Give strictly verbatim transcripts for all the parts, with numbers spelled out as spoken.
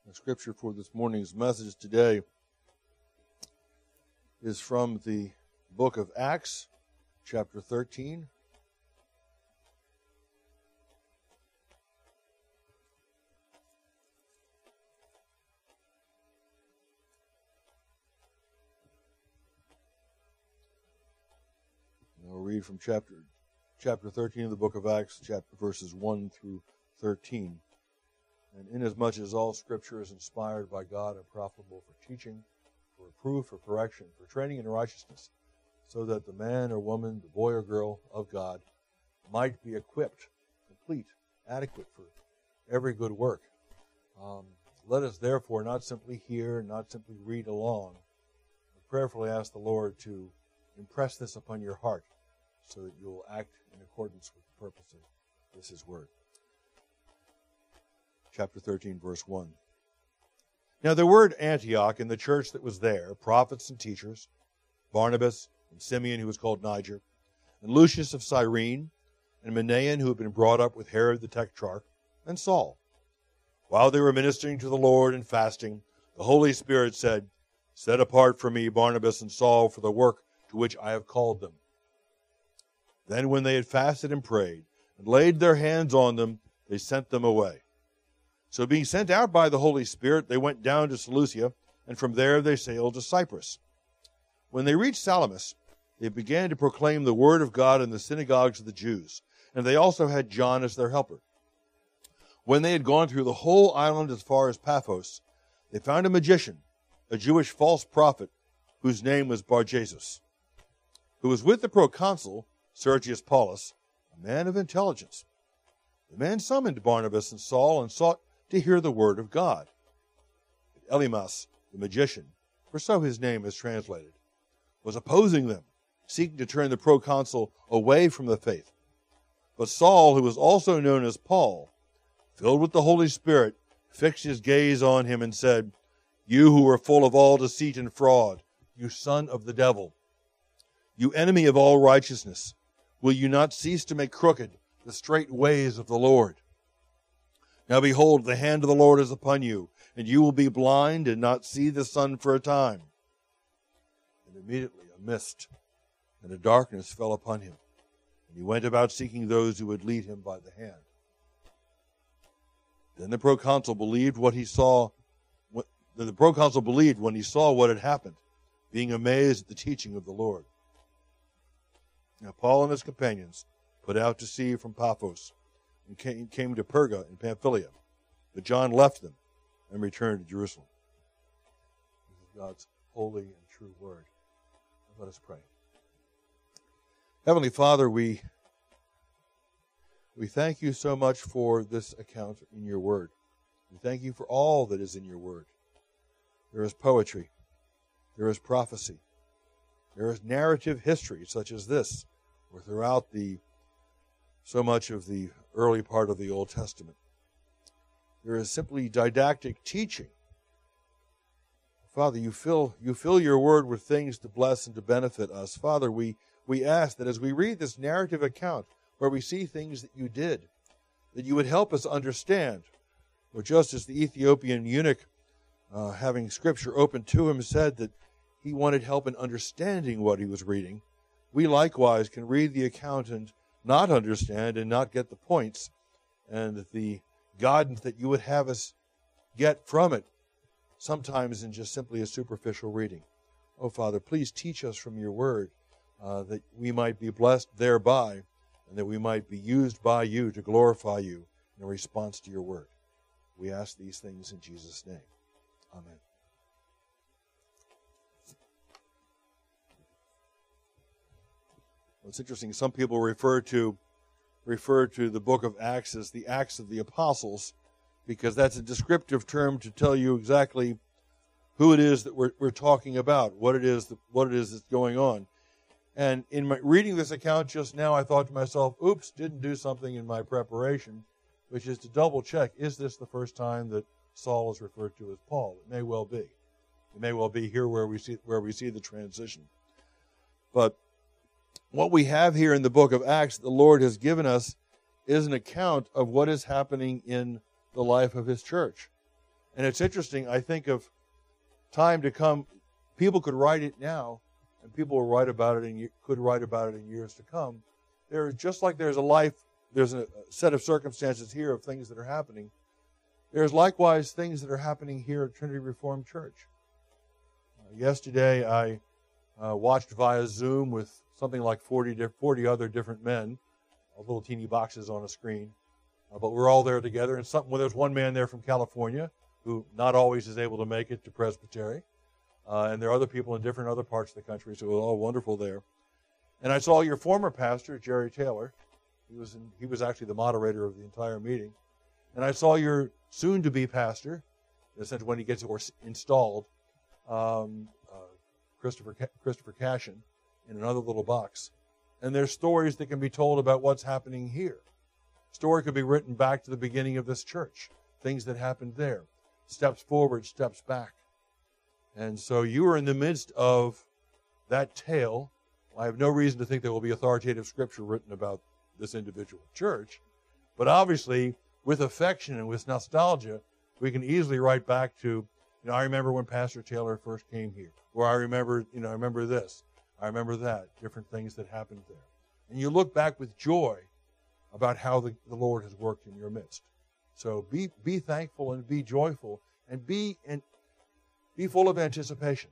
The scripture for this morning's message today is from the book of Acts, chapter thirteen. I'll read from chapter chapter thirteen of the book of Acts, chapter verses one through thirteen. And inasmuch as all Scripture is inspired by God and profitable for teaching, for reproof, for correction, for training in righteousness, so that the man or woman, the boy or girl of God, might be equipped, complete, adequate for every good work. Um, let us therefore not simply hear, not simply read along, but prayerfully ask the Lord to impress this upon your heart so that you will act in accordance with the purpose of this His Word. Chapter thirteen, verse one. Now there were at Antioch in the church that was there prophets and teachers, Barnabas and Simeon, who was called Niger, and Lucius of Cyrene, and Manaen, who had been brought up with Herod the Tetrarch, and Saul. While they were ministering to the Lord and fasting, the Holy Spirit said, Set apart for me Barnabas and Saul for the work to which I have called them. Then when they had fasted and prayed, and laid their hands on them, they sent them away. So being sent out by the Holy Spirit, they went down to Seleucia, and from there they sailed to Cyprus. When they reached Salamis, they began to proclaim the word of God in the synagogues of the Jews, and they also had John as their helper. When they had gone through the whole island as far as Paphos, they found a magician, a Jewish false prophet, whose name was Bar-Jesus, who was with the proconsul, Sergius Paulus, a man of intelligence. The man summoned Barnabas and Saul and sought to hear the word of God. But Elymas, the magician, for so his name is translated, was opposing them, seeking to turn the proconsul away from the faith. But Saul, who was also known as Paul, filled with the Holy Spirit, fixed his gaze on him and said, You who are full of all deceit and fraud, you son of the devil, you enemy of all righteousness, will you not cease to make crooked the straight ways of the Lord? Now behold, the hand of the Lord is upon you, and you will be blind and not see the sun for a time. And immediately a mist and a darkness fell upon him, and he went about seeking those who would lead him by the hand. Then the proconsul believed what he saw. What, the proconsul believed when he saw what had happened, being amazed at the teaching of the Lord. Now Paul and his companions put out to sea from Paphos and came, came to Perga in Pamphylia. But John left them and returned to Jerusalem. This is God's holy and true word. Let us pray. Heavenly Father, we, we thank you so much for this account in your word. We thank you for all that is in your word. There is poetry. There is prophecy. There is narrative history such as this, or throughout the so much of the early part of the Old Testament. There is simply didactic teaching. Father, you fill you fill your word with things to bless and to benefit us. Father, we, we ask that as we read this narrative account where we see things that you did, that you would help us understand. Or just as the Ethiopian eunuch, uh, having Scripture open to him, said that he wanted help in understanding what he was reading, we likewise can read the account and not understand and not get the points and the guidance that you would have us get from it, sometimes in just simply a superficial reading. Oh, Father, please teach us from your word uh, that we might be blessed thereby and that we might be used by you to glorify you in response to your word. We ask these things in Jesus' name. Amen. It's interesting. Some people refer to refer to the book of Acts as the Acts of the Apostles, because that's a descriptive term to tell you exactly who it is that we're, we're talking about, what it is that, what it is that's going on. And in my reading this account just now, I thought to myself, "Oops, didn't do something in my preparation," which is to double check: is this the first time that Saul is referred to as Paul? It may well be. It may well be here where we see where we see the transition, but what we have here in the book of Acts, the Lord has given us, is an account of what is happening in the life of his church. And it's interesting, I think of time to come, people could write it now, and people will write about it and could write about it in years to come. There, just like there's a life, there's a set of circumstances here of things that are happening. There's likewise things that are happening here at Trinity Reformed Church. Uh, yesterday, I uh, watched via Zoom with something like forty, forty other different men, little teeny boxes on a screen. Uh, but we're all there together. And some, well, there's one man there from California who not always is able to make it to Presbytery. Uh, and there are other people in different other parts of the country, so it was all wonderful there. And I saw your former pastor, Jerry Taylor. He was in, he was actually the moderator of the entire meeting. And I saw your soon-to-be pastor, in a sense when he gets or installed, um, uh, Christopher Christopher Cashin, in another little box. And there's stories that can be told about what's happening here. Story could be written back to the beginning of this church, things that happened there, steps forward, steps back. And so you are in the midst of that tale. I have no reason to think there will be authoritative scripture written about this individual church, but obviously with affection and with nostalgia, we can easily write back to, you know, I remember when Pastor Taylor first came here, or I remember, you know, I remember this, I remember that, different things that happened there. And you look back with joy about how the, the Lord has worked in your midst. So be be thankful and be joyful and be and be full of anticipation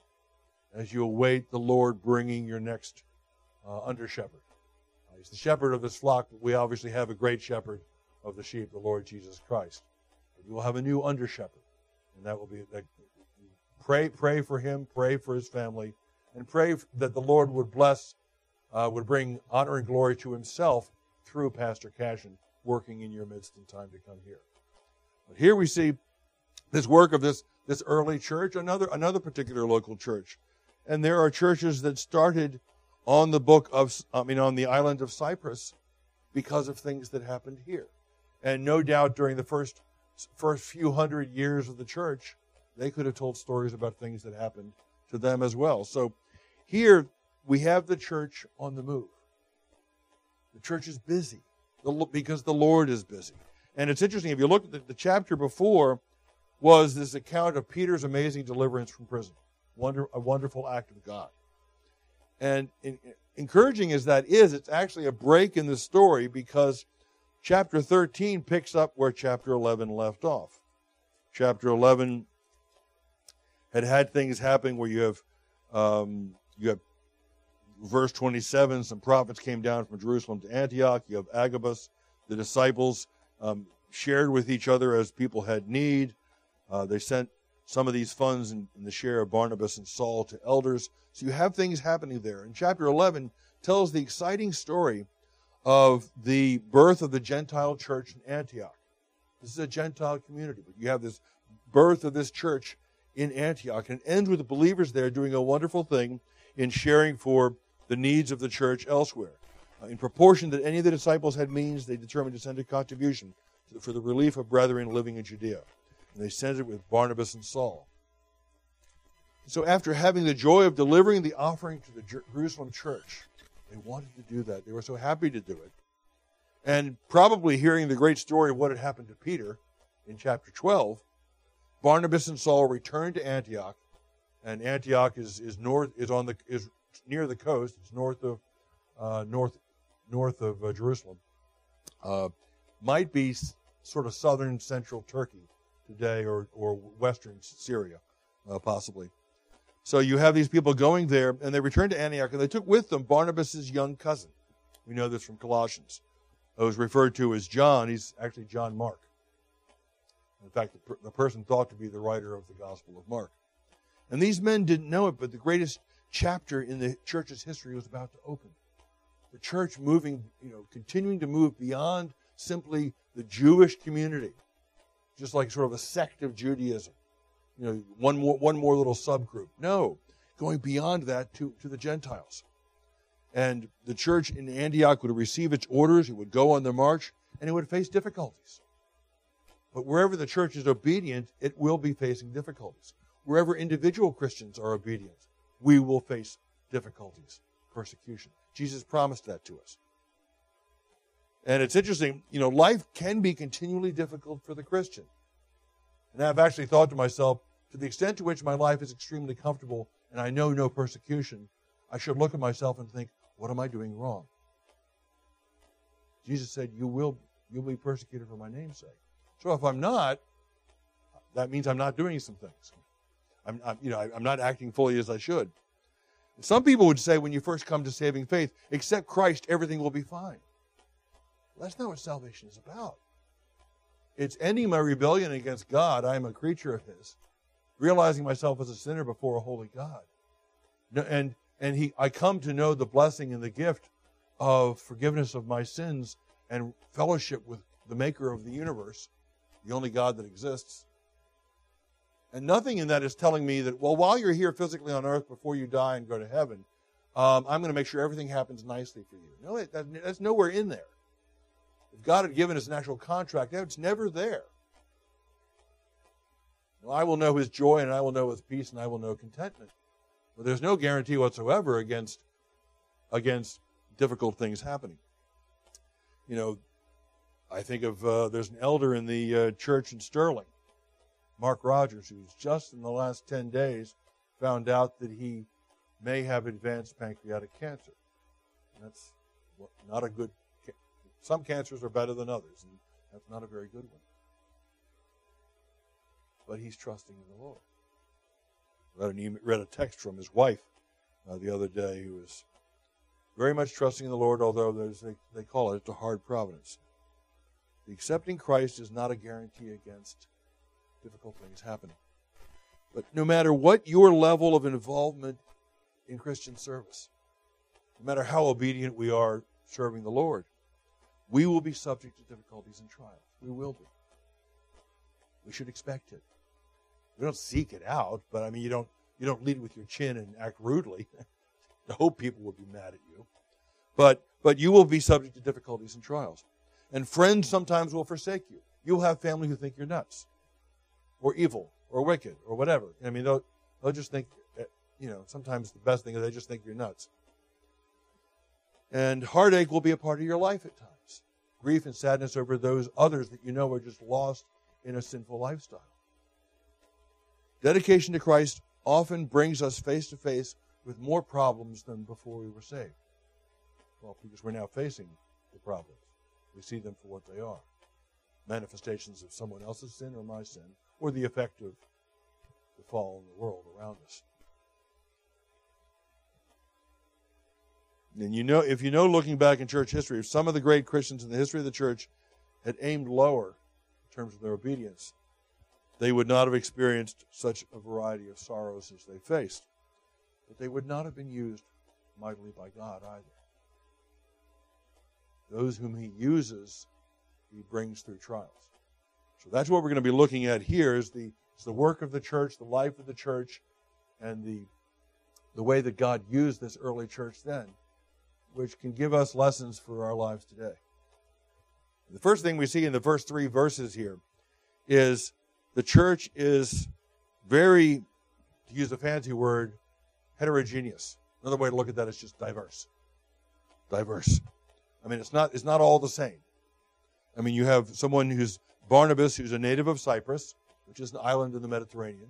as you await the Lord bringing your next uh, under shepherd. Uh, he's the shepherd of this flock, but we obviously have a great shepherd of the sheep, the Lord Jesus Christ. But you will have a new under shepherd, and that will be that. Pray, pray for him, pray for his family, and pray that the Lord would bless, uh, would bring honor and glory to himself through Pastor Cashin working in your midst in time to come here. But here we see this work of this, this early church, another, another particular local church. And there are churches that started on the book of, I mean, on the island of Cyprus because of things that happened here. And no doubt during the first, first few hundred years of the church, they could have told stories about things that happened to them as well. So here we have the church on the move. The church is busy because the Lord is busy. And it's interesting, if you look at the, the chapter before, was this account of Peter's amazing deliverance from prison. Wonder, a wonderful act of God. And in, encouraging as that is, it's actually a break in the story because chapter thirteen picks up where chapter eleven left off. Chapter eleven had had things happening where you have, um, you have verse twenty-seven, some prophets came down from Jerusalem to Antioch. You have Agabus, the disciples um, shared with each other as people had need. Uh, they sent some of these funds in, in the share of Barnabas and Saul to elders. So you have things happening there. And chapter eleven tells the exciting story of the birth of the Gentile church in Antioch. This is a Gentile community, but you have this birth of this church in Antioch, and it ends with the believers there doing a wonderful thing in sharing for the needs of the church elsewhere. Uh, in proportion that any of the disciples had means, they determined to send a contribution to the, for the relief of brethren living in Judea. And they sent it with Barnabas and Saul. So after having the joy of delivering the offering to the Jerusalem church, they wanted to do that. They were so happy to do it. And probably hearing the great story of what had happened to Peter in chapter twelve, Barnabas and Saul returned to Antioch, and Antioch is, is north is on the is near the coast. It's north of uh, north north of uh, Jerusalem. Uh, might be s- sort of southern central Turkey today, or or western Syria, uh, possibly. So you have these people going there, and they returned to Antioch, and they took with them Barnabas' young cousin. We know this from Colossians. It was referred to as John. He's actually John Mark. In fact, the, per- the person thought to be the writer of the Gospel of Mark. And these men didn't know it, but the greatest chapter in the church's history was about to open. The church moving, you know, continuing to move beyond simply the Jewish community, just like sort of a sect of Judaism. You know, one more one more little subgroup. No, going beyond that to, to the Gentiles. And the church in Antioch would receive its orders, it would go on the march, and it would face difficulties. But wherever the church is obedient, it will be facing difficulties. Wherever individual Christians are obedient, we will face difficulties, persecution. Jesus promised that to us. And it's interesting, you know, life can be continually difficult for the Christian. And I've actually thought to myself, to the extent to which my life is extremely comfortable and I know no persecution, I should look at myself and think, what am I doing wrong? Jesus said, you will you'll be persecuted for my name's sake. So if I'm not, that means I'm not doing some things. I'm, I'm you know, I'm not acting fully as I should. Some people would say when you first come to saving faith, accept Christ, everything will be fine. Well, that's not what salvation is about. It's ending my rebellion against God. I am a creature of His. Realizing myself as a sinner before a holy God. And, and he, I come to know the blessing and the gift of forgiveness of my sins and fellowship with the maker of the universe, the only God that exists. And nothing in that is telling me that, well, while you're here physically on earth before you die and go to heaven, um, I'm going to make sure everything happens nicely for you. No, that, that's nowhere in there. If God had given us an actual contract, it's never there. Well, I will know His joy and I will know His peace and I will know contentment. But there's no guarantee whatsoever against, against difficult things happening. You know, I think of, uh, there's an elder in the uh, church in Sterling, Mark Rogers, who's just in the last ten days found out that he may have advanced pancreatic cancer. And that's not a good, some cancers are better than others, and that's not a very good one. But he's trusting in the Lord. I read, an email, read a text from his wife uh, the other day who was very much trusting in the Lord, although there's, they, they call it, it's a hard providence. The accepting Christ is not a guarantee against difficult things happening. But no matter what your level of involvement in Christian service, no matter how obedient we are serving the Lord, we will be subject to difficulties and trials. We will be. We should expect it. We don't seek it out, but I mean, you don't you don't lead with your chin and act rudely. I hope people will be mad at you. But but you will be subject to difficulties and trials. And friends sometimes will forsake you. You'll have family who think you're nuts, or evil, or wicked, or whatever. I mean, they'll, they'll just think, you know, sometimes the best thing is they just think you're nuts. And heartache will be a part of your life at times. Grief and sadness over those others that you know are just lost in a sinful lifestyle. Dedication to Christ often brings us face to face with more problems than before we were saved. Well, because we're now facing the problems. We see them for what they are. Manifestations of someone else's sin or my sin, or the effect of the fall in the world around us. And you know, if you know, looking back in church history, if some of the great Christians in the history of the church had aimed lower in terms of their obedience, they would not have experienced such a variety of sorrows as they faced. But they would not have been used mightily by God either. Those whom He uses, He brings through trials. So that's what we're going to be looking at here is the, is the work of the church, the life of the church, and the, the way that God used this early church then, which can give us lessons for our lives today. The first thing we see in the first three verses here is the church is very, to use a fancy word, heterogeneous. Another way to look at that is just diverse. Diverse. I mean, it's not, it's not all the same. I mean, you have someone who's Barnabas, who's a native of Cyprus, which is an island in the Mediterranean.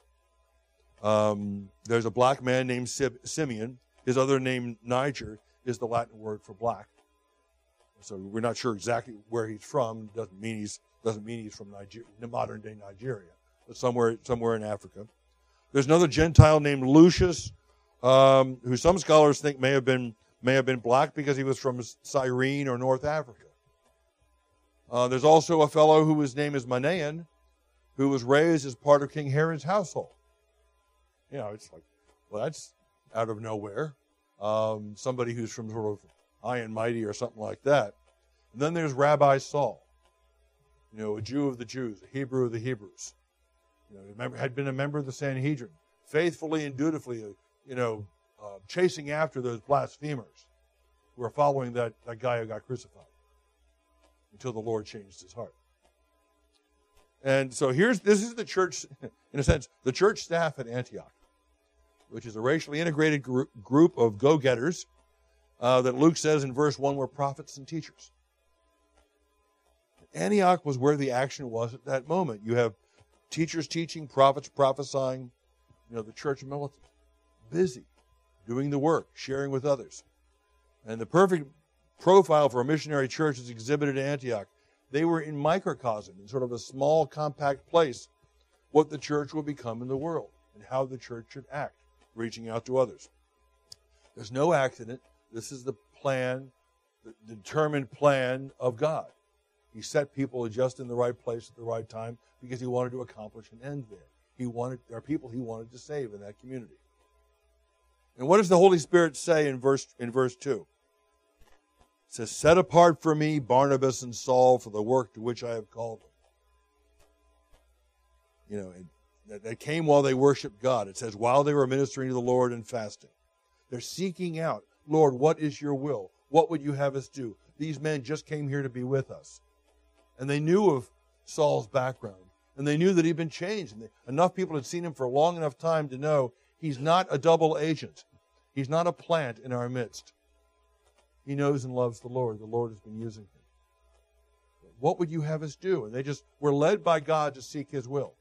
Um, there's a black man named Simeon. His other name, Niger, is the Latin word for black. So we're not sure exactly where he's from. Doesn't mean he's doesn't mean he's from Nigeria, modern day Nigeria, but somewhere somewhere in Africa. There's another Gentile named Lucius, um, who some scholars think may have been may have been black because he was from Cyrene or North Africa. Uh, there's also a fellow who his name is Manaen, who was raised as part of King Herod's household. You know, it's like, well, that's out of nowhere. Um, somebody who's from sort of high and mighty or something like that. And then there's Rabbi Saul, you know, a Jew of the Jews, a Hebrew of the Hebrews. You know, remember, had been a member of the Sanhedrin, faithfully and dutifully, you know, uh, chasing after those blasphemers who were following that, that guy who got crucified until the Lord changed his heart. And so here's, this is the church, in a sense, the church staff at Antioch, which is a racially integrated gr- group of go-getters uh, that Luke says in verse one were prophets and teachers. Antioch was where the action was at that moment. You have teachers teaching, prophets prophesying, you know, the church militant, busy, doing the work, sharing with others. And the perfect profile for a missionary church is exhibited at Antioch. They were in microcosm, in sort of a small, compact place, what the church will become in the world and how the church should act, reaching out to others. There's no accident. This is the plan, the determined plan of God. He set people just in the right place at the right time because he wanted to accomplish an end there. He wanted, there are people he wanted to save in that community. And what does the Holy Spirit say in verse in verse two? It says, set apart for me Barnabas and Saul for the work to which I have called them. You know, and that, that came while they worshiped God. It says, while they were ministering to the Lord and fasting. They're seeking out, Lord, what is your will? What would you have us do? These men just came here to be with us. And they knew of Saul's background. And they knew that he'd been changed. And they, enough people had seen him for a long enough time to know he's not a double agent. He's not a plant in our midst. He knows and loves the Lord. The Lord has been using him. What would you have us do? And they just were led by God to seek his will.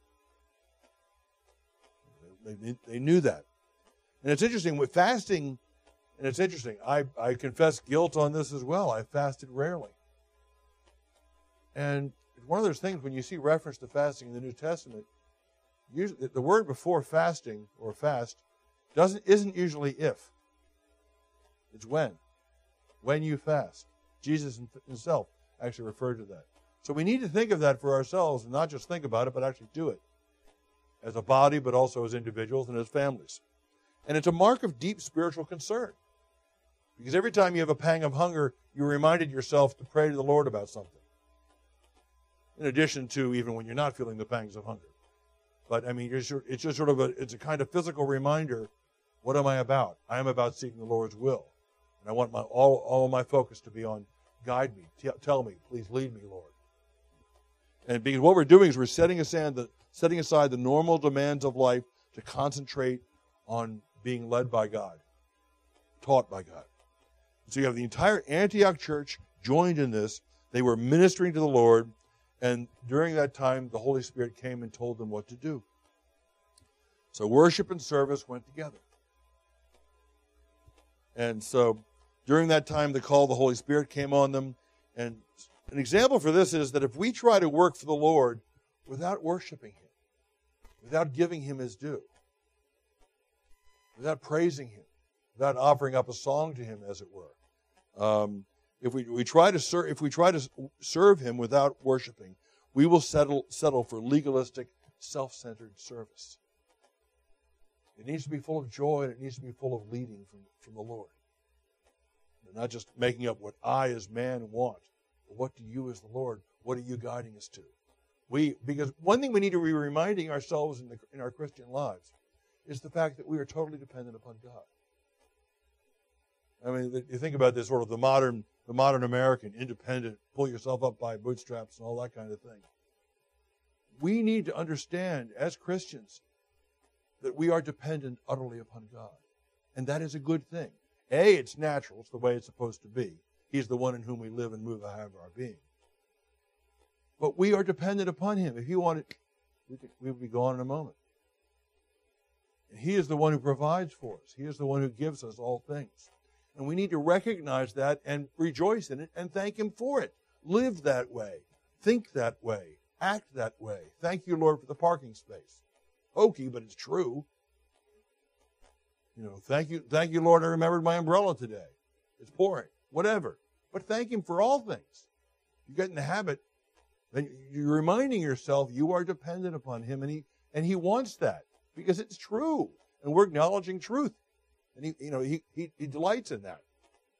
They, they, they knew that. And it's interesting, with fasting, and it's interesting, I, I confess guilt on this as well. I fasted rarely. And it's one of those things, when you see reference to fasting in the New Testament, usually, the word before fasting or fast doesn't isn't usually if. It's when. When you fast. Jesus himself actually referred to that. So we need to think of that for ourselves and not just think about it, but actually do it. As a body, but also as individuals and as families. And it's a mark of deep spiritual concern. Because every time you have a pang of hunger, you reminded yourself to pray to the Lord about something. In addition to even when you're not feeling the pangs of hunger. But, I mean, it's just sort of a, it's a kind of physical reminder, what am I about? I am about seeking the Lord's will. And I want my all, all of my focus to be on, guide me, t- tell me, please lead me, Lord. And because what we're doing is we're setting aside the, setting aside the normal demands of life to concentrate on being led by God, taught by God. So you have the entire Antioch church joined in this. They were ministering to the Lord, and during that time, the Holy Spirit came and told them what to do. So worship and service went together. And so during that time, the call of the Holy Spirit came on them. And an example for this is that if we try to work for the Lord without worshiping him, without giving him his due, without praising him, without offering up a song to him, as it were, um, if we, we try to ser- if we try to serve him without worshiping, we will settle settle for legalistic, self-centered service. It needs to be full of joy, and it needs to be full of leading from, from the Lord. Not just making up what I as man want, but what do you as the Lord, what are you guiding us to? We Because one thing we need to be reminding ourselves in, the, in our Christian lives is the fact that we are totally dependent upon God. I mean, you think about this sort of the modern, the modern American, independent, pull yourself up by bootstraps and all that kind of thing. We need to understand as Christians that we are dependent utterly upon God. And that is a good thing. A, it's natural. It's the way it's supposed to be. He's the one in whom we live and move and have our being. But we are dependent upon him. If he wanted, we, could, we would be gone in a moment. And he is the one who provides for us. He is the one who gives us all things. And we need to recognize that and rejoice in it and thank him for it. Live that way. Think that way. Act that way. Thank you, Lord, for the parking space. Hokey, but it's true. You know, thank you, thank you, Lord, I remembered my umbrella today. It's pouring. Whatever. But thank him for all things. You get in the habit, then you're reminding yourself you are dependent upon him, and he and he wants that because it's true. And we're acknowledging truth. And he, you know, he, he, he delights in that.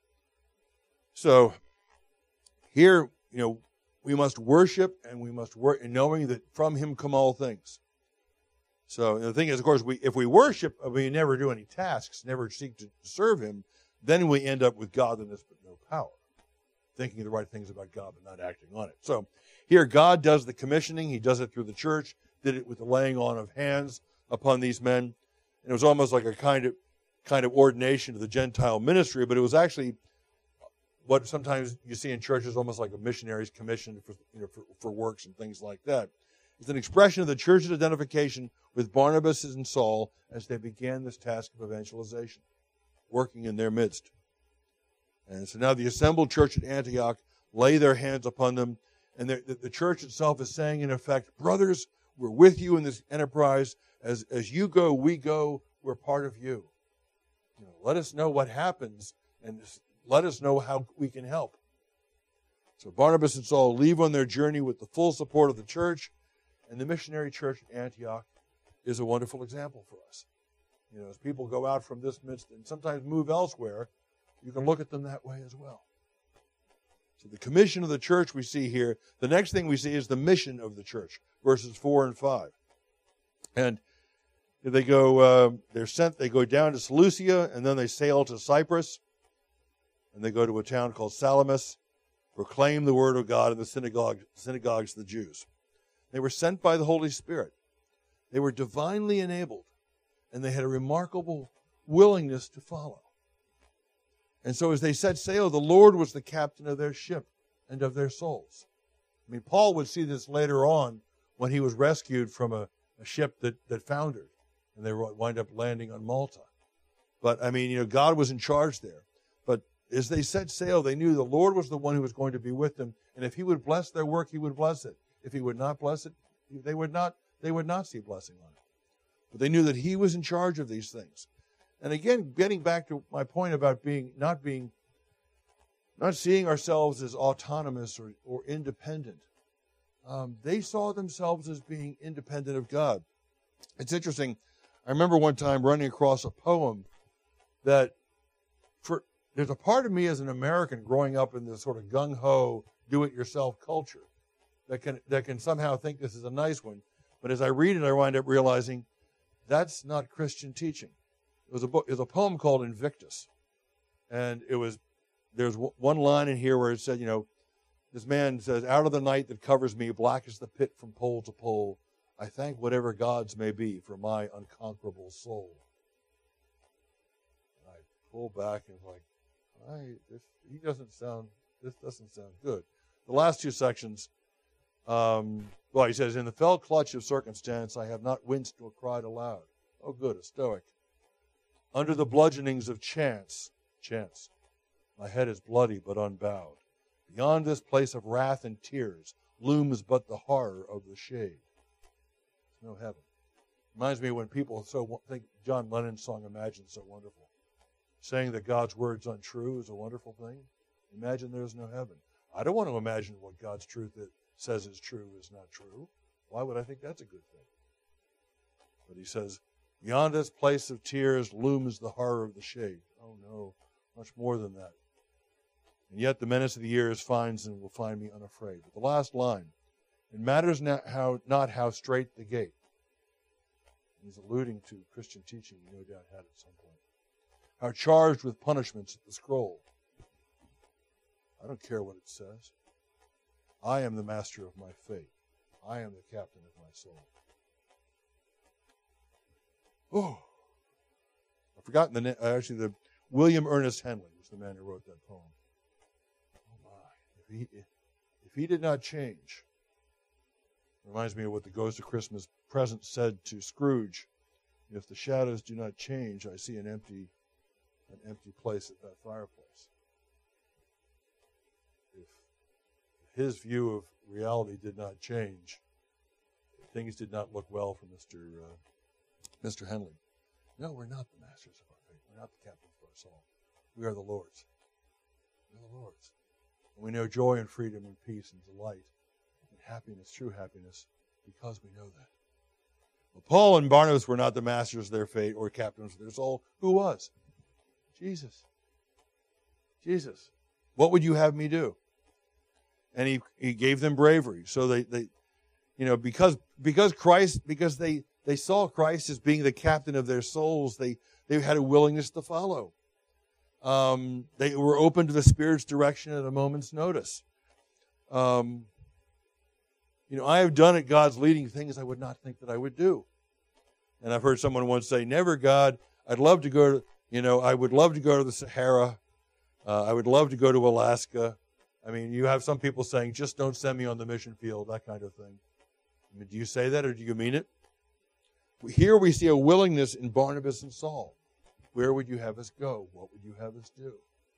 So here, you know, we must worship and we must work, and knowing that from him come all things. So the thing is, of course, we if we worship, we never do any tasks, never seek to serve him, then we end up with godliness but no power, thinking the right things about God but not acting on it. So here, God does the commissioning. He does it through the church, did it with the laying on of hands upon these men. And it was almost like a kind of kind of ordination to the Gentile ministry, but it was actually what sometimes you see in churches, almost like a missionary's commission for, you know, for, for works and things like that. It's an expression of the church's identification with Barnabas and Saul as they began this task of evangelization, working in their midst. And so now the assembled church at Antioch lay their hands upon them, and the, the church itself is saying, in effect, brothers, we're with you in this enterprise. As, as you go, we go. We're part of you. You know, let us know what happens, and let us know how we can help. So Barnabas and Saul leave on their journey with the full support of the church, and the missionary church at Antioch is a wonderful example for us. You know, as people go out from this midst and sometimes move elsewhere, you can look at them that way as well. So the commission of the church we see here. The next thing we see is the mission of the church, verses four and five. And they go, uh, they're sent, they go down to Seleucia, and then they sail to Cyprus, and they go to a town called Salamis, proclaim the word of God in the synagogue, synagogues of the Jews. They were sent by the Holy Spirit. They were divinely enabled, and they had a remarkable willingness to follow. And so as they set sail, the Lord was the captain of their ship and of their souls. I mean, Paul would see this later on when he was rescued from a, a ship that, that foundered, and they wind up landing on Malta. But, I mean, you know, God was in charge there. But as they set sail, they knew the Lord was the one who was going to be with them, and if he would bless their work, he would bless it. If he would not bless it, they would not, they would not see blessing on it. But they knew that he was in charge of these things. And again, getting back to my point about being not being, not seeing ourselves as autonomous or, or independent, um, they saw themselves as being independent of God. It's interesting. I remember one time running across a poem that, for there's a part of me as an American growing up in this sort of gung-ho, do-it-yourself culture that can that can somehow think this is a nice one. But as I read it, I wind up realizing that's not Christian teaching. It was a book. It was a poem called Invictus, and it was there's one line in here where it said, you know, this man says, "Out of the night that covers me, black is the pit from pole to pole. I thank whatever gods may be for my unconquerable soul." And I pull back and like, I this he doesn't sound this doesn't sound good. The last two sections, um, well, he says, "In the fell clutch of circumstance, I have not winced or cried aloud." Oh, good, a stoic. "Under the bludgeonings of chance, chance, my head is bloody but unbowed. Beyond this place of wrath and tears looms but the horror of the shade." There's no heaven. Reminds me when people so think John Lennon's song "Imagine's" so wonderful. Saying that God's word's untrue is a wonderful thing. Imagine there's no heaven. I don't want to imagine what God's truth is, says is true is not true. Why would I think that's a good thing? But he says, "Beyond this place of tears looms the horror of the shade." Oh no, much more than that. "And yet the menace of the years finds and will find me unafraid." But the last line, "It matters not how, not how straight the gate." He's alluding to Christian teaching he no doubt had at some point. "How charged with punishments at the scroll." I don't care what it says. I am the master of my fate. I am the captain of my soul. Oh, I've forgotten the name. Actually, the William Ernest Henley was the man who wrote that poem. Oh my! If he if he did not change, it reminds me of what the Ghost of Christmas Present said to Scrooge: "If the shadows do not change, I see an empty, an empty place at that fireplace." If his view of reality did not change, things did not look well for Mister Uh, Mister Henley. No, we're not the masters of our fate. We're not the captains of our soul. We are the Lord's. We're the Lord's. And we know joy and freedom and peace and delight and happiness, true happiness, because we know that. Well, Paul and Barnabas were not the masters of their fate or captains of their soul. Who was? Jesus. Jesus. What would you have me do? And he, he gave them bravery. So they, they you know, because because Christ, because they They saw Christ as being the captain of their souls. They, they had a willingness to follow. Um, they were open to the Spirit's direction at a moment's notice. Um, you know, I have done at God's leading things I would not think that I would do. And I've heard someone once say, "Never, God, I'd love to go to, you know, I would love to go to the Sahara. Uh, I would love to go to Alaska." I mean, you have some people saying, "Just don't send me on the mission field," that kind of thing. I mean, do you say that or do you mean it? Here we see a willingness in Barnabas and Saul. Where would you have us go? What would you have us do?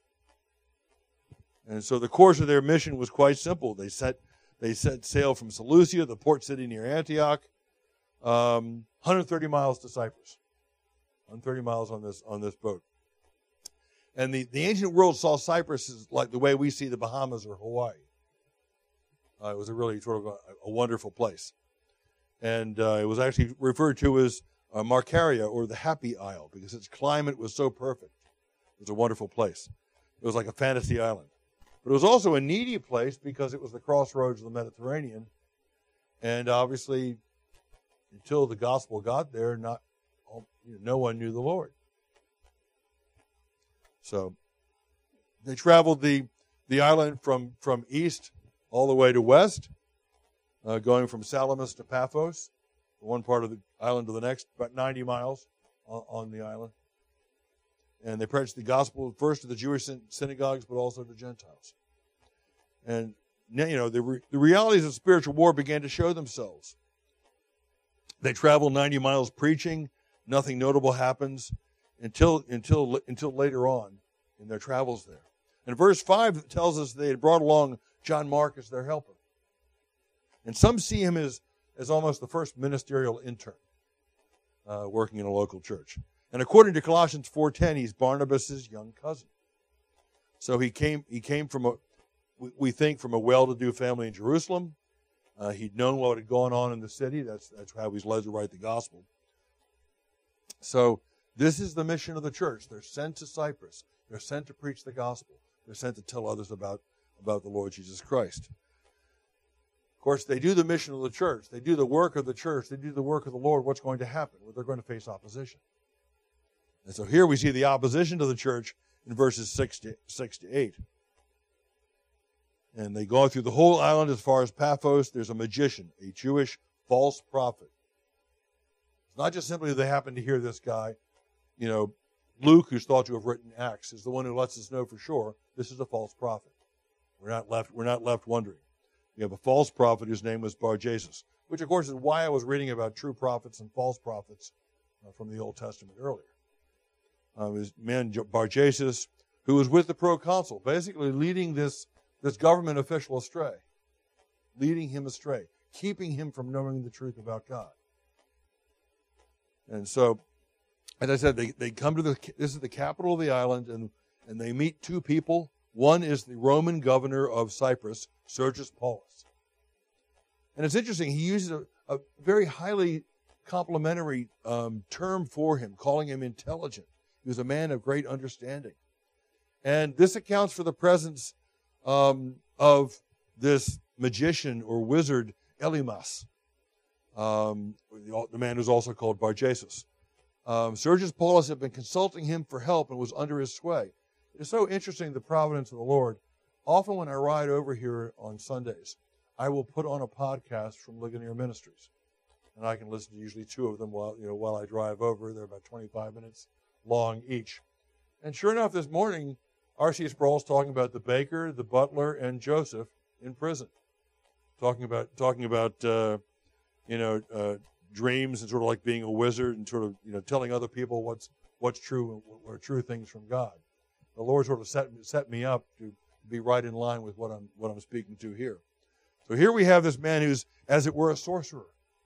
And so the course of their mission was quite simple. They set they set sail from Seleucia, the port city near Antioch, um, one hundred thirty miles to Cyprus. one hundred thirty miles on this on this boat. And the, the ancient world saw Cyprus as like the way we see the Bahamas or Hawaii. Uh, it was a really sort of a, a wonderful place. And uh, it was actually referred to as uh, Marcaria, or the Happy Isle, because its climate was so perfect. It was a wonderful place. It was like a fantasy island. But it was also a needy place because it was the crossroads of the Mediterranean. And obviously, until the gospel got there, not you know, no one knew the Lord. So they traveled the, the island from, from east all the way to west, uh, going from Salamis to Paphos, from one part of the island to the next, about ninety miles on, on the island. And they preached the gospel first to the Jewish synagogues, but also to Gentiles. And, you know, the, re- the realities of spiritual war began to show themselves. They traveled ninety miles preaching. Nothing notable happens until, until, until later on in their travels there. And verse five tells us they had brought along John Mark as their helper. And some see him as, as almost the first ministerial intern uh, working in a local church. And according to Colossians four ten, he's Barnabas' young cousin. So he came he came from, a, we think, from a well-to-do family in Jerusalem. Uh, he'd known what had gone on in the city. That's, that's how he's led to write the gospel. So this is the mission of the church. They're sent to Cyprus. They're sent to preach the gospel. They're sent to tell others about, about the Lord Jesus Christ. Of course, they do the mission of the church. They do the work of the church. They do the work of the Lord. What's going to happen? Well, they're going to face opposition. And so here we see the opposition to the church in verses six to, six to eight. And they go through the whole island as far as Paphos. There's a magician, a Jewish false prophet. It's not just simply they happen to hear this guy. You know, Luke, who's thought to have written Acts, is the one who lets us know for sure this is a false prophet. We're not left, we're not left wondering. We have a false prophet whose name was Bar-Jesus, which, of course, is why I was reading about true prophets and false prophets uh, from the Old Testament earlier. Uh, his man Bar-Jesus, who was with the proconsul, basically leading this, this government official astray, leading him astray, keeping him from knowing the truth about God. And so, as I said, they, they come to the, this is the capital of the island, and, and they meet two people. One is the Roman governor of Cyprus, Sergius Paulus. And it's interesting, he uses a, a very highly complimentary um, term for him, calling him intelligent. He was a man of great understanding. And this accounts for the presence um, of this magician or wizard, Elymas, um, the, the man who's also called Bar-Jesus. Um, Sergius Paulus had been consulting him for help and was under his sway. It's so interesting, the providence of the Lord. Often when I ride over here on Sundays, I will put on a podcast from Ligonier Ministries. And I can listen to usually two of them while, you know, while I drive over. They're about twenty-five minutes long each. And sure enough, this morning, R C Sproul's talking about the baker, the butler, and Joseph in prison. Talking about, talking about uh, you know, uh, dreams and sort of like being a wizard and sort of, you know, telling other people what's what's true and what are true things from God. The Lord sort of set, set me up to be right in line with what I'm what I'm speaking to here. So here we have this man who's, as it were, a sorcerer,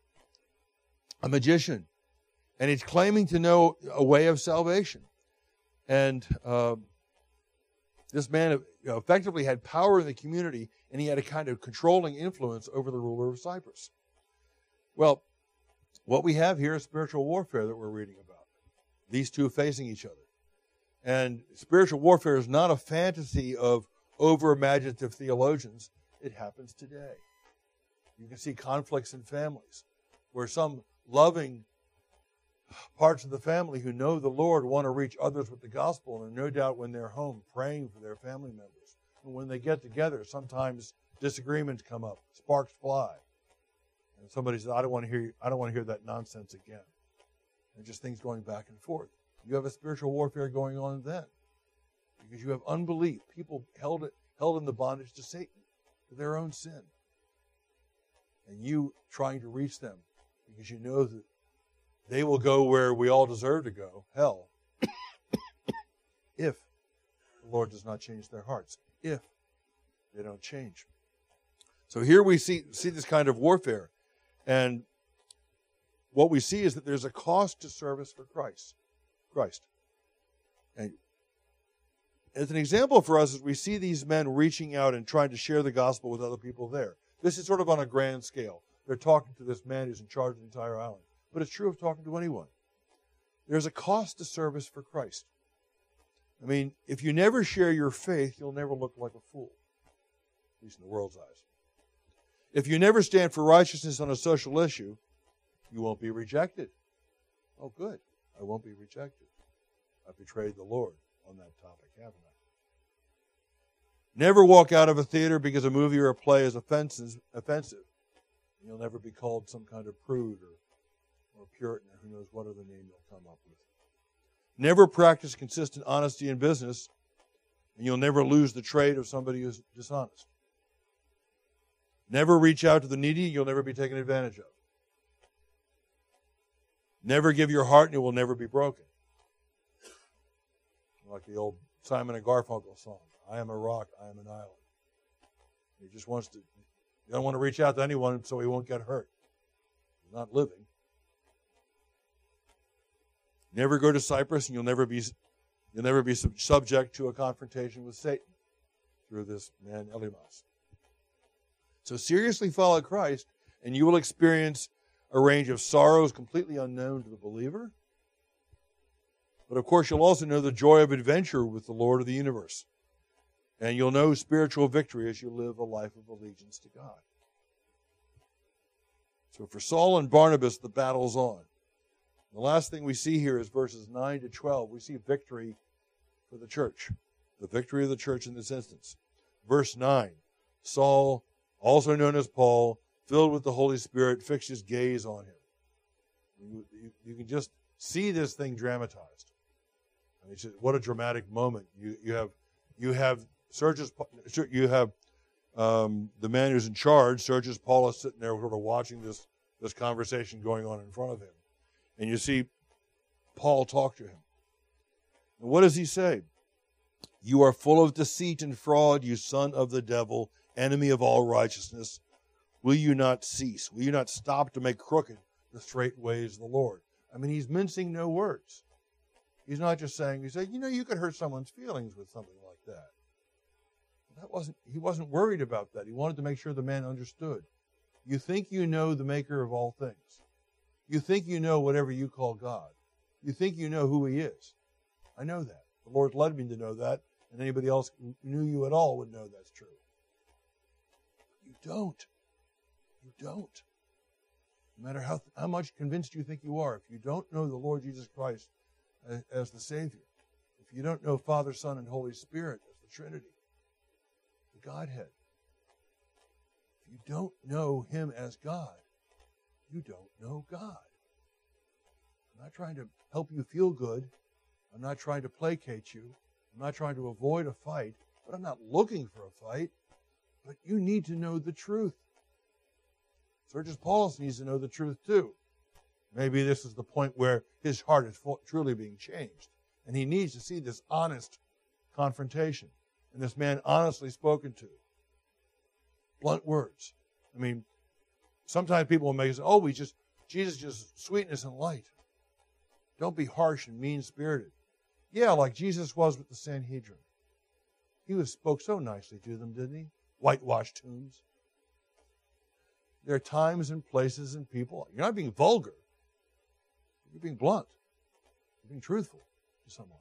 a magician, and he's claiming to know a way of salvation. And uh, this man you know, effectively had power in the community, and he had a kind of controlling influence over the ruler of Cyprus. Well, what we have here is spiritual warfare that we're reading about. These two facing each other. And spiritual warfare is not a fantasy of over-imaginative theologians. It happens today. You can see conflicts in families where some loving parts of the family who know the Lord want to reach others with the gospel, and no doubt when they're home praying for their family members. And when they get together, sometimes disagreements come up, sparks fly. And somebody says, I don't want to hear I don't want to hear that nonsense again. And just things going back and forth. You have a spiritual warfare going on then. Because you have unbelief. People held it, held in the bondage to Satan, to their own sin. and you trying to reach them because you know that they will go where we all deserve to go, hell, if the Lord does not change their hearts, if they don't change. So here we see, see this kind of warfare. And what we see is that there's a cost to service for Christ. Christ. And as an example for us, as we see these men reaching out and trying to share the gospel with other people there. This is sort of on a grand scale. They're talking to this man who's in charge of the entire island. But it's true of talking to anyone. There's a cost to service for Christ. I mean, if you never share your faith, you'll never look like a fool, at least in the world's eyes. If you never stand for righteousness on a social issue, you won't be rejected. Oh, good. I won't be rejected. I've betrayed the Lord on that topic, haven't I? Never walk out of a theater because a movie or a play is offensive. offensive. You'll never be called some kind of prude or or Puritan, or who knows what other name you'll come up with. Never practice consistent honesty in business, and you'll never lose the trade of somebody who's dishonest. Never reach out to the needy, you'll never be taken advantage of. Never give your heart, and it will never be broken. Like the old Simon and Garfunkel song, I am a rock, I am an island. He just wants to, you don't want to reach out to anyone so he won't get hurt. He's not living. Never go to Cyprus, and you'll never be you'll never be sub- subject to a confrontation with Satan through this man Elymas. So seriously follow Christ, and you will experience a range of sorrows completely unknown to the believer. But of course, you'll also know the joy of adventure with the Lord of the universe, and you'll know spiritual victory as you live a life of allegiance to God. So for Saul and Barnabas, the battle's on. The last thing we see here is verses nine to twelve. We see victory for the church. The victory of the church in this instance. Verse nine, Saul, also known as Paul, filled with the Holy Spirit, fixed his gaze on him. You, you, you can just see this thing dramatized. I mean, just, what a dramatic moment. You, you have, you have Sergius, you have um, the man who's in charge, Sergius Paulus, sitting there sort of watching this, this conversation going on in front of him. And you see Paul talk to him. And what does he say? You are full of deceit and fraud, you son of the devil, enemy of all righteousness. Will you not cease? Will you not stop to make crooked the straight ways of the Lord? I mean, he's mincing no words. He's not just saying, he said, you know, you could hurt someone's feelings with something like that. That wasn't, he wasn't worried about that. He wanted to make sure the man understood. You think you know the maker of all things. You think you know whatever you call God. You think you know who he is. I know that. The Lord led me to know that, and anybody else who knew you at all would know that's true. You don't. You don't. No matter how, how much convinced you think you are, if you don't know the Lord Jesus Christ as, as the Savior, if you don't know Father, Son, and Holy Spirit as the Trinity, the Godhead, if you don't know him as God, you don't know God. I'm not trying to help you feel good. I'm not trying to placate you. I'm not trying to avoid a fight, but I'm not looking for a fight. But you need to know the truth. Sergius Paulus needs to know the truth too. Maybe this is the point where his heart is truly being changed. And he needs to see this honest confrontation. And this man honestly spoken to. Blunt words. I mean, sometimes people will make say, oh, we just, Jesus just sweetness and light. Don't be harsh and mean-spirited. Yeah, like Jesus was with the Sanhedrin. He was spoke so nicely to them, didn't he? Whitewashed tombs. There are times and places and people. You're not being vulgar. You're being blunt. You're being truthful to someone.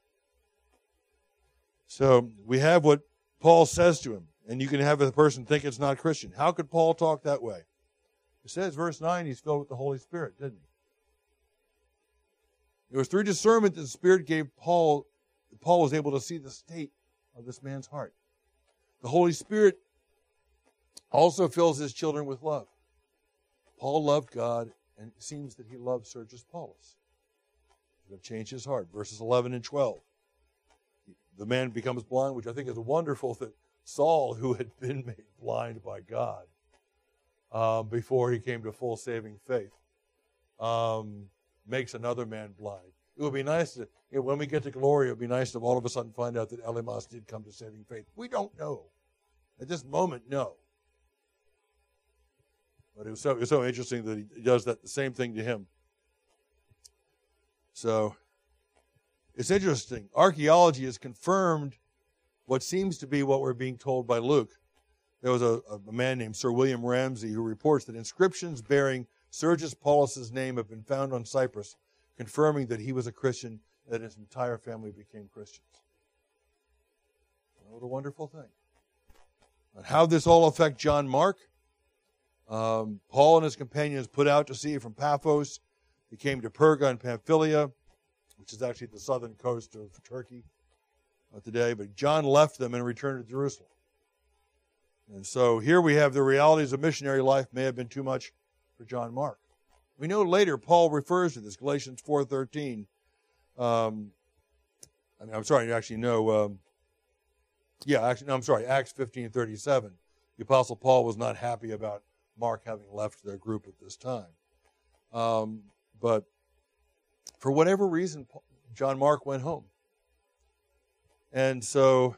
So we have what Paul says to him, and you can have a person think it's not Christian. How could Paul talk that way? It says, verse nine, he's filled with the Holy Spirit, didn't he? It was through discernment that the Spirit gave Paul, Paul was able to see the state of this man's heart. The Holy Spirit also fills his children with love. Paul loved God, and it seems that he loved Sergius Paulus. He's going to change his heart. Verses eleven and twelve. The man becomes blind, which I think is wonderful that Saul, who had been made blind by God, uh, before he came to full saving faith. Um, makes another man blind. It would be nice to, you know, when we get to glory, it would be nice to all of a sudden find out that Elymas did come to saving faith. We don't know. At this moment, no. But it was so, it was so interesting that he does that the same thing to him. So, it's interesting. Archaeology has confirmed what seems to be what we're being told by Luke. There was a, a man named Sir William Ramsay who reports that inscriptions bearing Sergius Paulus's name have been found on Cyprus, confirming that he was a Christian and that his entire family became Christians. What a wonderful thing. And how did this all affect John Mark? Um, Paul and his companions put out to sea from Paphos. They came to Perga and Pamphylia, which is actually the southern coast of Turkey today. But John left them and returned to Jerusalem. And so here we have the realities of missionary life may have been too much for John Mark. We know later Paul refers to this, Galatians four thirteen. Um, I mean, I'm sorry, actually, no. Um, yeah, actually, no, I'm sorry, Acts fifteen thirty-seven. The Apostle Paul was not happy about Mark having left their group at this time. Um, but for whatever reason, John Mark went home. And so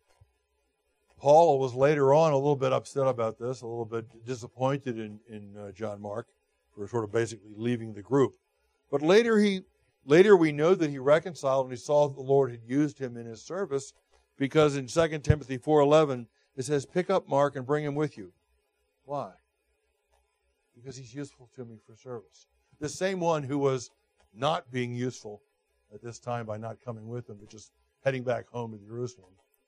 Paul was later on a little bit upset about this, a little bit disappointed in, in uh, John Mark for sort of basically leaving the group. But later he, later we know that he reconciled and he saw that the Lord had used him in his service, because in Second Timothy four eleven it says, pick up Mark and bring him with you. Why? Because he's useful to me for service. The same one who was not being useful at this time by not coming with him, but just heading back home to Jerusalem,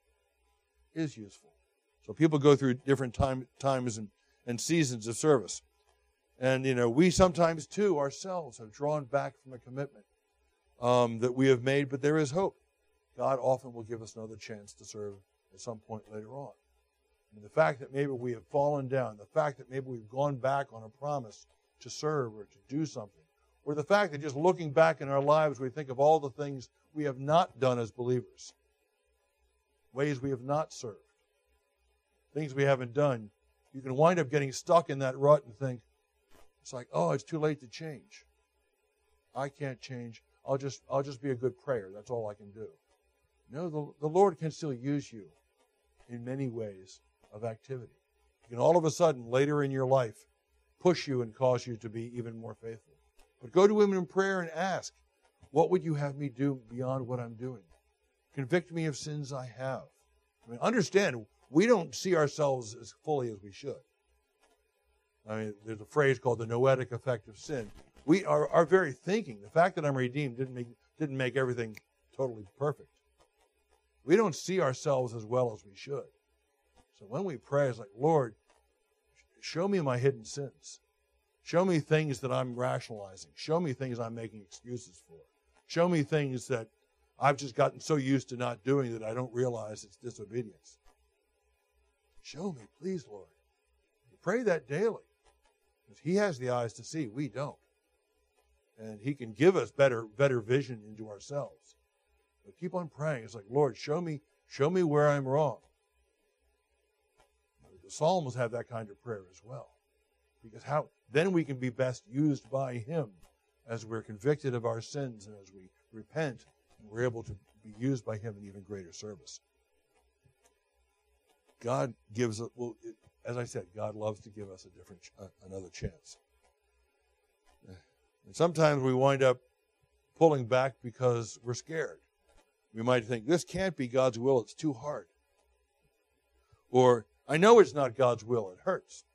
is useful. So people go through different time, times and, and seasons of service. And, you know, we sometimes, too, ourselves have drawn back from a commitment um, that we have made, but there is hope. God often will give us another chance to serve at some point later on. And the fact that maybe we have fallen down, the fact that maybe we've gone back on a promise to serve or to do something, or the fact that just looking back in our lives, we think of all the things we have not done as believers, ways we have not served, things we haven't done, you can wind up getting stuck in that rut and think, it's like, oh, it's too late to change. I can't change. I'll just, I'll just be a good prayer. That's all I can do. No, the, the Lord can still use you in many ways of activity. He can all of a sudden, later in your life, push you and cause you to be even more faithful. But go to Him in prayer and ask, what would you have me do beyond what I'm doing? Convict me of sins I have. I mean, understand, we don't see ourselves as fully as we should. I mean, there's a phrase called the noetic effect of sin. We are our very thinking, the fact that I'm redeemed didn't make didn't make everything totally perfect. We don't see ourselves as well as we should. So when we pray, it's like, Lord, show me my hidden sins. Show me things that I'm rationalizing. Show me things I'm making excuses for. Show me things that I've just gotten so used to not doing that I don't realize it's disobedience. Show me, please, Lord. You pray that daily. Because He has the eyes to see, we don't. And He can give us better, better vision into ourselves. But keep on praying. It's like, Lord, show me, show me where I'm wrong. The Psalms have that kind of prayer as well. Because how then we can be best used by Him as we're convicted of our sins and as we repent, and we're able to be used by Him in even greater service. God gives us, well, it, as I said, God loves to give us a different, uh, another chance. And sometimes we wind up pulling back because we're scared. We might think, this can't be God's will, it's too hard. Or, I know it's not God's will, it hurts.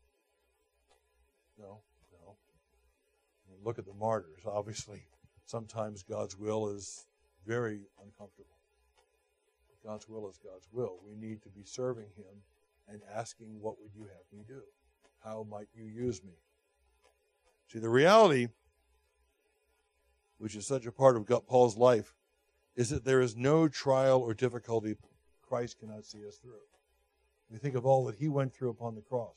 No, no. Look at the martyrs. Obviously, sometimes God's will is very uncomfortable. But God's will is God's will. We need to be serving Him and asking, what would you have me do? How might you use me? See, the reality, which is such a part of God, Paul's life, is that there is no trial or difficulty Christ cannot see us through. We think of all that He went through upon the cross.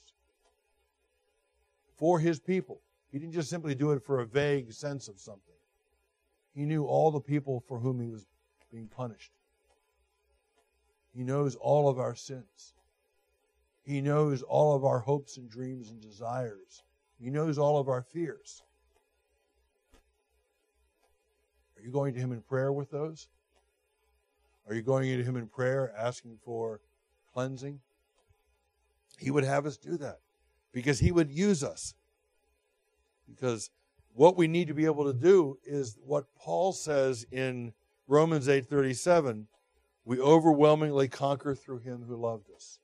For His people. He didn't just simply do it for a vague sense of something. He knew all the people for whom He was being punished. He knows all of our sins. He knows all of our hopes and dreams and desires. He knows all of our fears. Are you going to him in prayer with those? Are you going to him in prayer asking for cleansing? He would have us do that because he would use us. Because what we need to be able to do is what Paul says in Romans eight thirty-seven, we overwhelmingly conquer through him who loved us.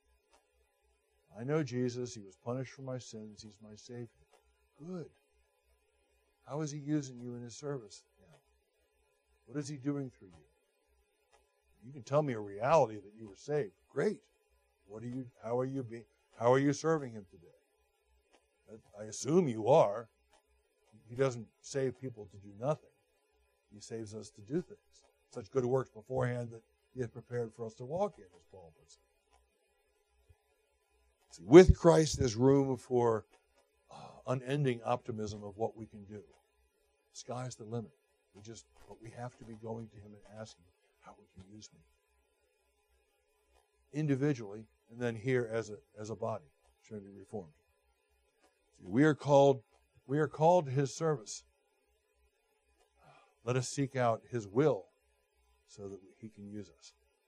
I know Jesus. He was punished for my sins. He's my Savior. Good. How is he using you in his service now? What is he doing through you? You can tell me a reality that you were saved. Great. What are you? How are you being? How are you serving him today? I assume you are. He doesn't save people to do nothing. He saves us to do things. Such good works beforehand that he has prepared for us to walk in, as Paul puts it. See, with Christ, there's room for uh, unending optimism of what we can do. The sky's the limit. We just, but we have to be going to him and asking how would you use me, individually, and then here as a as a body, Trinity Reformed. See, we are called, we are called to his service. Let us seek out his will so that he can use us.